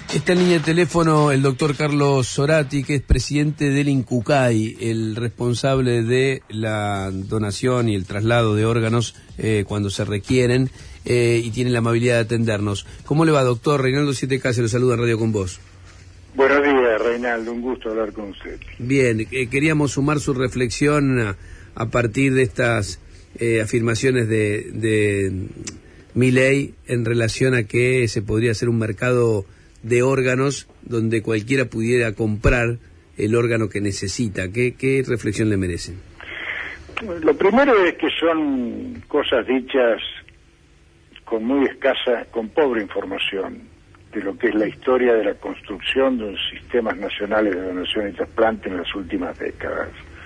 Está en línea de teléfono el doctor Carlos Zorati, que es presidente del INCUCAI, el responsable de la donación y el traslado de órganos cuando se requieren, y tiene la amabilidad de atendernos. ¿Cómo le va, doctor? Reinaldo 7K se lo saluda en Radio con Vos. Buenos días, Reinaldo, un gusto hablar con usted. Bien, queríamos sumar su reflexión a partir de estas afirmaciones de Milei en relación a que se podría hacer un mercado de órganos donde cualquiera pudiera comprar el órgano que necesita. ¿Qué reflexión le merecen? Lo primero es que son cosas dichas con muy escasa, con pobre información de lo que es la historia de la construcción de los sistemas nacionales de donación y trasplante en las últimas décadas.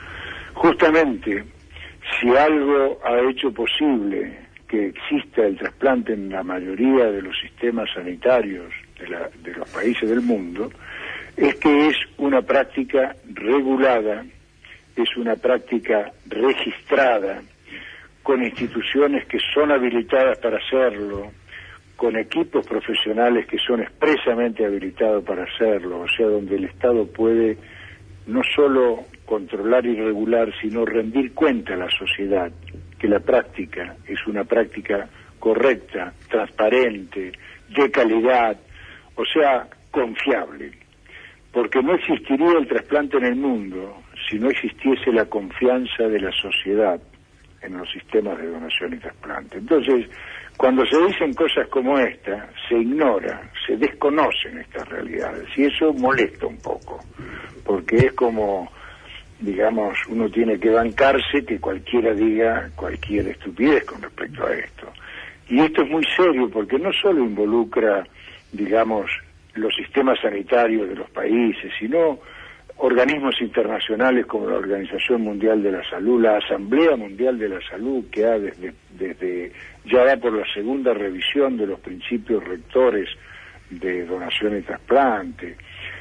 Justamente, si algo ha hecho posible que exista el trasplante en la mayoría de los sistemas sanitarios de los países del mundo, es que es una práctica regulada, es una práctica registrada, con instituciones que son habilitadas para hacerlo, con equipos profesionales que son expresamente habilitados para hacerlo, o sea, donde el Estado puede no solo controlar y regular, sino rendir cuenta a la sociedad que la práctica es una práctica correcta, transparente, de calidad, o sea, confiable, porque no existiría el trasplante en el mundo si no existiese la confianza de la sociedad en los sistemas de donación y trasplante. Entonces, cuando se dicen cosas como esta, se ignora, se desconocen estas realidades, y eso molesta un poco, porque es como, digamos, uno tiene que bancarse que cualquiera diga cualquier estupidez con respecto a esto. Y esto es muy serio porque no solo involucra, digamos, los sistemas sanitarios de los países, sino organismos internacionales como la Organización Mundial de la Salud, la Asamblea Mundial de la Salud, que ha desde ya va por la segunda revisión de los principios rectores de donación y trasplante,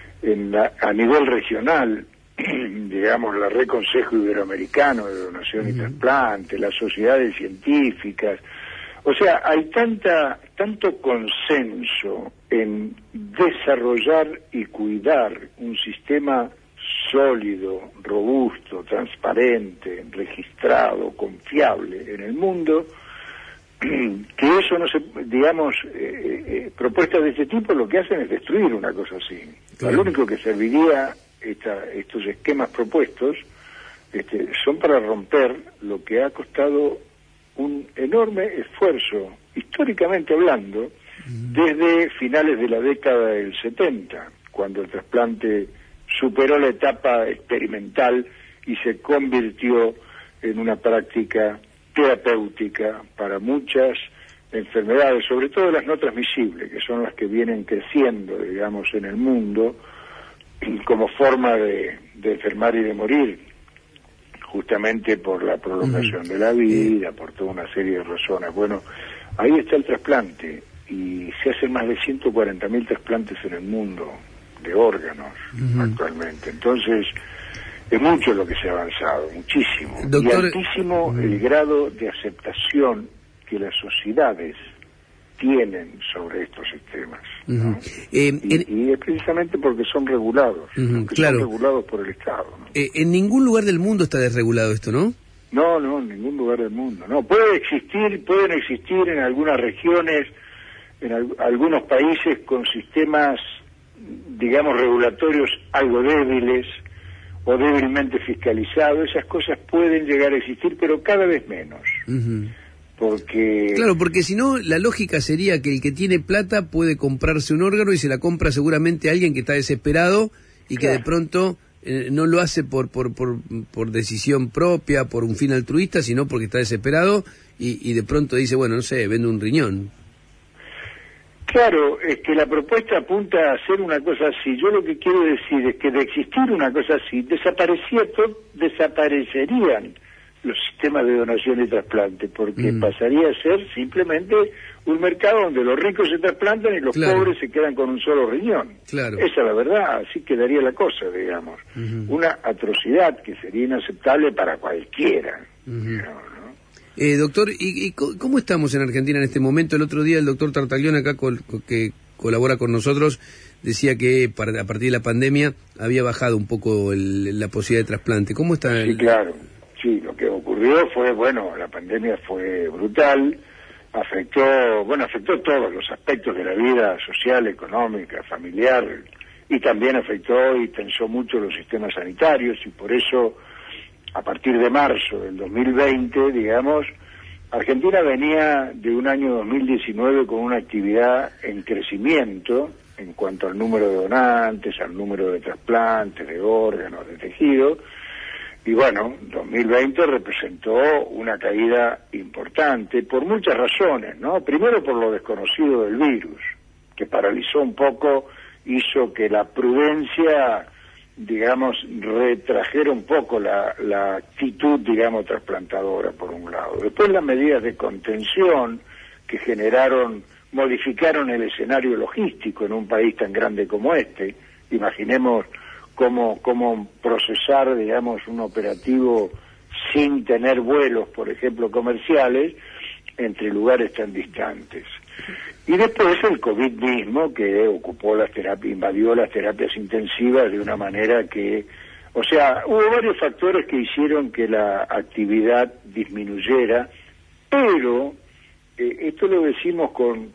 a nivel regional, digamos, la Red Consejo Iberoamericano de Donación y Trasplante, las sociedades científicas. O sea, hay tanto consenso en desarrollar y cuidar un sistema sólido, robusto, transparente, registrado, confiable en el mundo, que eso no se, digamos, propuestas de este tipo lo que hacen es destruir una cosa así. Claro. Lo único que serviría estos esquemas propuestos son para romper lo que ha costado un enorme esfuerzo, históricamente hablando, desde finales de la década del 70, cuando el trasplante superó la etapa experimental y se convirtió en una práctica terapéutica para muchas enfermedades, sobre todo las no transmisibles, que son las que vienen creciendo, digamos, en el mundo, como forma de enfermar y de morir, justamente por la prolongación de la vida, por toda una serie de razones. Bueno, ahí está el trasplante, y se hacen más de 140.000 trasplantes en el mundo de órganos actualmente. Entonces, es mucho lo que se ha avanzado, muchísimo. Doctor, y altísimo el grado de aceptación que las sociedades tienen sobre estos sistemas, ¿no? Y es precisamente porque son regulados, claro, son regulados por el Estado, ¿no? En ningún lugar del mundo está desregulado esto, ¿no? No, en ningún lugar del mundo. No, pueden existir en algunas regiones, en algunos países con sistemas, digamos, regulatorios algo débiles o débilmente fiscalizados. Esas cosas pueden llegar a existir, pero cada vez menos. Claro, porque si no, la lógica sería que el que tiene plata puede comprarse un órgano y se la compra seguramente a alguien que está desesperado y que de pronto no lo hace por decisión propia, por un fin altruista, sino porque está desesperado y de pronto dice, bueno, no sé, vendo un riñón. Claro, es que la propuesta apunta a hacer una cosa así. Yo lo que quiero decir es que de existir una cosa así, desaparecerían los sistemas de donación y trasplante, porque pasaría a ser simplemente un mercado donde los ricos se trasplantan y los pobres se quedan con un solo riñón. Esa es la verdad, así quedaría la cosa, digamos. Una atrocidad que sería inaceptable para cualquiera, digamos, ¿no? Doctor, ¿y cómo estamos en Argentina en este momento? El otro día el doctor Tartaglione acá colabora con nosotros, decía que a partir de la pandemia había bajado un poco la posibilidad de trasplante. ¿Cómo está? Sí, claro. Sí, lo que ocurrió fue, bueno, la pandemia fue brutal, afectó todos los aspectos de la vida social, económica, familiar, y también afectó y tensó mucho los sistemas sanitarios, y por eso, a partir de marzo del 2020, digamos, Argentina venía de un año 2019 con una actividad en crecimiento en cuanto al número de donantes, al número de trasplantes, de órganos, de tejido. Y bueno, 2020 representó una caída importante por muchas razones, ¿no? Primero por lo desconocido del virus, que paralizó un poco, hizo que la prudencia, digamos, retrajera un poco la actitud, digamos, trasplantadora, por un lado. Después las medidas de contención que modificaron el escenario logístico en un país tan grande como este. Imaginemos cómo procesar, digamos, un operativo sin tener vuelos, por ejemplo, comerciales, entre lugares tan distantes. Y después el COVID mismo, que invadió las terapias intensivas de una manera que, o sea, hubo varios factores que hicieron que la actividad disminuyera, pero esto lo decimos con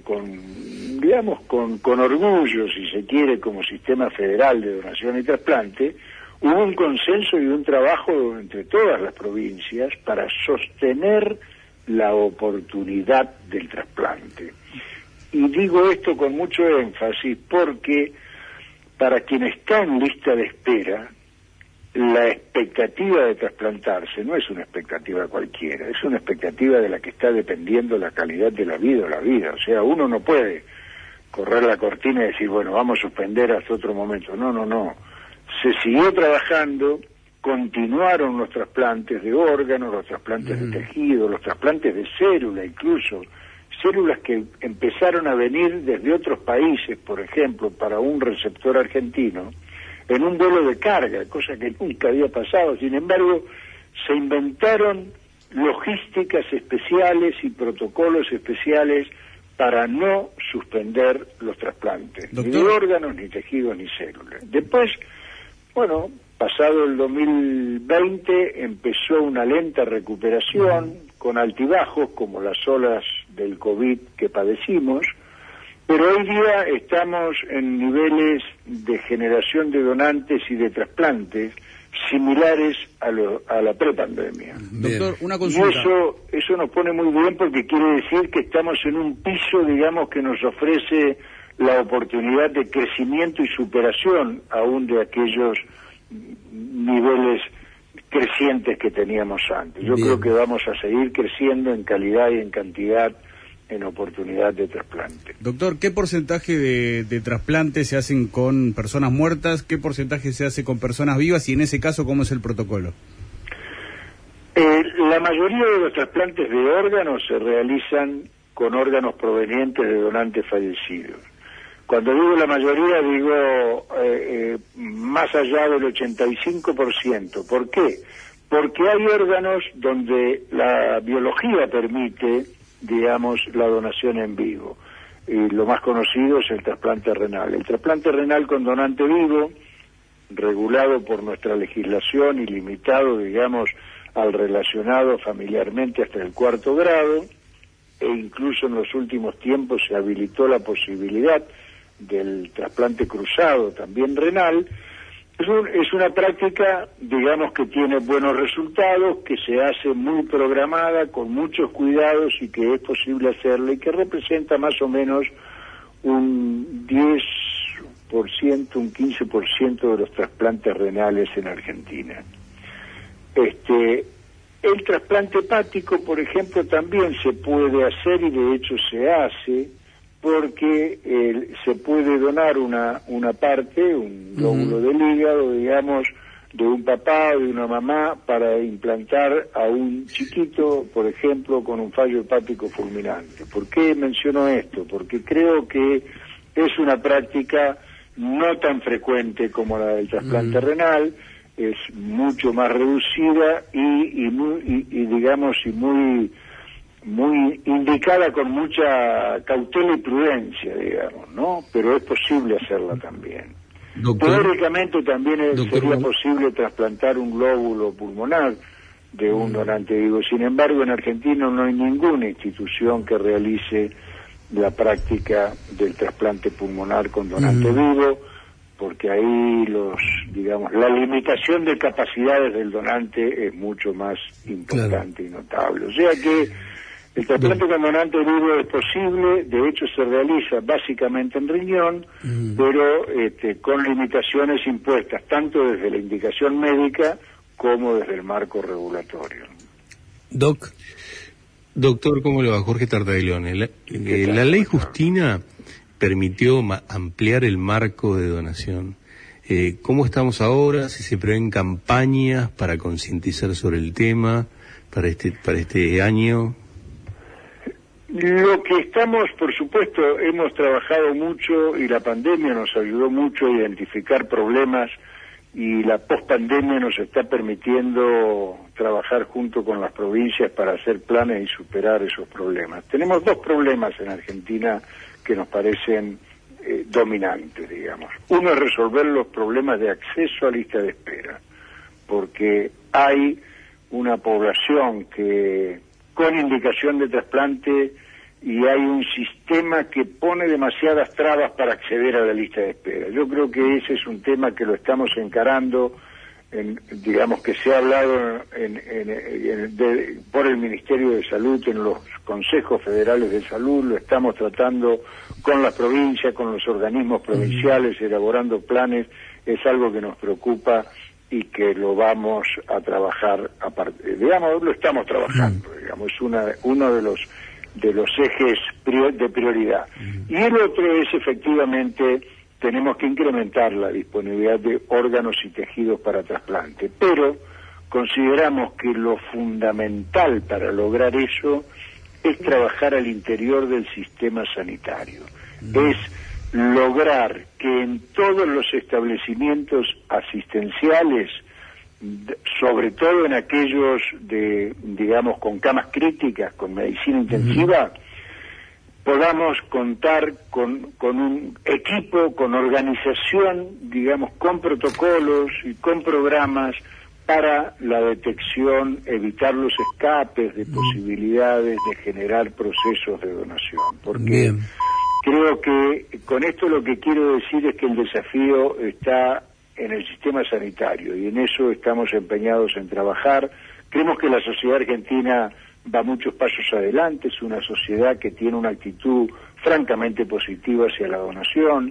orgullo, si se quiere, como sistema federal de donación y trasplante. Hubo un consenso y un trabajo entre todas las provincias para sostener la oportunidad del trasplante. Y digo esto con mucho énfasis porque para quien está en lista de espera, la expectativa de trasplantarse no es una expectativa cualquiera, es una expectativa de la que está dependiendo la calidad de la vida o la vida. O sea, uno no puede correr la cortina y decir, bueno, vamos a suspender hasta otro momento. No. Se siguió trabajando, continuaron los trasplantes de órganos, los trasplantes de tejido, los trasplantes de célula incluso, células que empezaron a venir desde otros países, por ejemplo, para un receptor argentino, en un vuelo de carga, cosa que nunca había pasado. Sin embargo, se inventaron logísticas especiales y protocolos especiales para no suspender los trasplantes, ni de órganos, ni tejidos, ni células. Después, bueno, pasado el 2020, empezó una lenta recuperación, con altibajos, como las olas del COVID que padecimos, pero hoy día estamos en niveles de generación de donantes y de trasplantes similares a la prepandemia. Doctor, una consulta. Y eso nos pone muy bien porque quiere decir que estamos en un piso, digamos, que nos ofrece la oportunidad de crecimiento y superación aún de aquellos niveles crecientes que teníamos antes. Yo creo que vamos a seguir creciendo en calidad y en cantidad en oportunidad de trasplante. Doctor, ¿qué porcentaje de trasplantes se hacen con personas muertas? ¿Qué porcentaje se hace con personas vivas? Y en ese caso, ¿cómo es el protocolo? La mayoría de los trasplantes de órganos se realizan con órganos provenientes de donantes fallecidos. Cuando digo la mayoría, digo más allá del 85%. ¿Por qué? Porque hay órganos donde la biología permite, digamos, la donación en vivo. Y lo más conocido es el trasplante renal. El trasplante renal con donante vivo, regulado por nuestra legislación y limitado, digamos, al relacionado familiarmente hasta el 4º grado, e incluso en los últimos tiempos se habilitó la posibilidad del trasplante cruzado, también renal. Es una práctica, digamos, que tiene buenos resultados, que se hace muy programada, con muchos cuidados y que es posible hacerla y que representa más o menos un 10%, un 15% de los trasplantes renales en Argentina. El trasplante hepático, por ejemplo, también se puede hacer y de hecho se hace, porque se puede donar una parte, un lóbulo del hígado, digamos, de un papá o de una mamá para implantar a un chiquito, por ejemplo, con un fallo hepático fulminante. ¿Por qué menciono esto? Porque creo que es una práctica no tan frecuente como la del trasplante renal, es mucho más reducida y muy muy indicada con mucha cautela y prudencia, digamos, ¿no? Pero es posible hacerla también. Teóricamente también sería posible trasplantar un glóbulo pulmonar de un donante vivo. Sin embargo, en Argentina no hay ninguna institución que realice la práctica del trasplante pulmonar con donante vivo, porque ahí la limitación de capacidades del donante es mucho más importante y notable. O sea que el trasplante con donante vivo es posible, de hecho se realiza básicamente en riñón, pero con limitaciones impuestas tanto desde la indicación médica como desde el marco regulatorio. Doctor, ¿cómo le va? Jorge Tartaglione. La ley Justina permitió ampliar el marco de donación. ¿Cómo estamos ahora? Si se prevén campañas para concientizar sobre el tema para este año. Lo que estamos, por supuesto, hemos trabajado mucho y la pandemia nos ayudó mucho a identificar problemas y la pospandemia nos está permitiendo trabajar junto con las provincias para hacer planes y superar esos problemas. Tenemos dos problemas en Argentina que nos parecen dominantes, digamos. Uno es resolver los problemas de acceso a lista de espera, porque hay una población que con indicación de trasplante y hay un sistema que pone demasiadas trabas para acceder a la lista de espera. Yo creo que ese es un tema que lo estamos encarando, digamos que se ha hablado por el Ministerio de Salud en los consejos federales de salud, lo estamos tratando con las provincias, con los organismos provinciales, elaborando planes, es algo que nos preocupa y que lo vamos a trabajar, digamos, lo estamos trabajando, digamos, es uno de los ejes de prioridad. Y el otro es efectivamente, tenemos que incrementar la disponibilidad de órganos y tejidos para trasplante, pero consideramos que lo fundamental para lograr eso es trabajar al interior del sistema sanitario, es lograr que en todos los establecimientos asistenciales, sobre todo en aquellos digamos, con camas críticas, con medicina intensiva, podamos contar con un equipo, con organización, digamos, con protocolos y con programas para la detección, evitar los escapes de posibilidades de generar procesos de donación. Porque creo que con esto lo que quiero decir es que el desafío está en el sistema sanitario y en eso estamos empeñados en trabajar. Creemos que la sociedad argentina va muchos pasos adelante, es una sociedad que tiene una actitud francamente positiva hacia la donación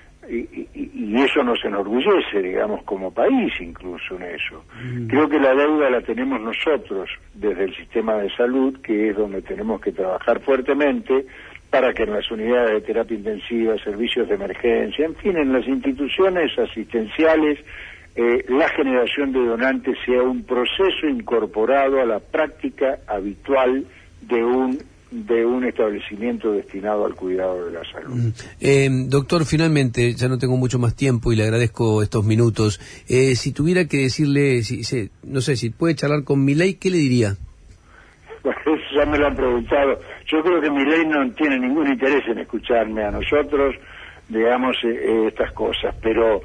y eso nos enorgullece, digamos, como país incluso en eso. Creo que la deuda la tenemos nosotros desde el sistema de salud, que es donde tenemos que trabajar fuertemente para que en las unidades de terapia intensiva, servicios de emergencia, en fin, en las instituciones asistenciales, la generación de donantes sea un proceso incorporado a la práctica habitual de un establecimiento destinado al cuidado de la salud. Doctor, finalmente, ya no tengo mucho más tiempo y le agradezco estos minutos. Si tuviera que decirle, no sé, si puede charlar con Milei, ¿qué le diría? Bueno, eso ya me lo han preguntado. Yo creo que Milei no tiene ningún interés en escucharme a nosotros, digamos, estas cosas, pero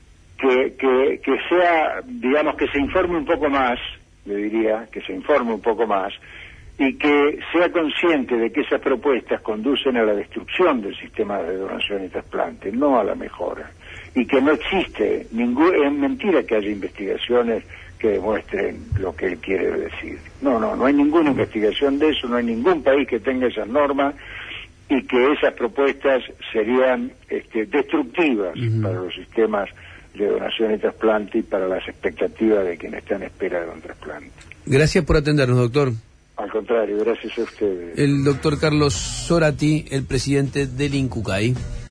que sea, digamos, que se informe un poco más, le diría, que se informe un poco más, y que sea consciente de que esas propuestas conducen a la destrucción del sistema de donación y trasplante, no a la mejora, y que no existe es mentira que haya investigaciones que demuestren lo que él quiere decir. No hay ninguna investigación de eso, no hay ningún país que tenga esas normas y que esas propuestas serían destructivas para los sistemas de donación y trasplante y para las expectativas de quienes están en espera de un trasplante. Gracias por atendernos, doctor. Al contrario, gracias a ustedes. El doctor Carlos Zorati, el presidente del INCUCAI.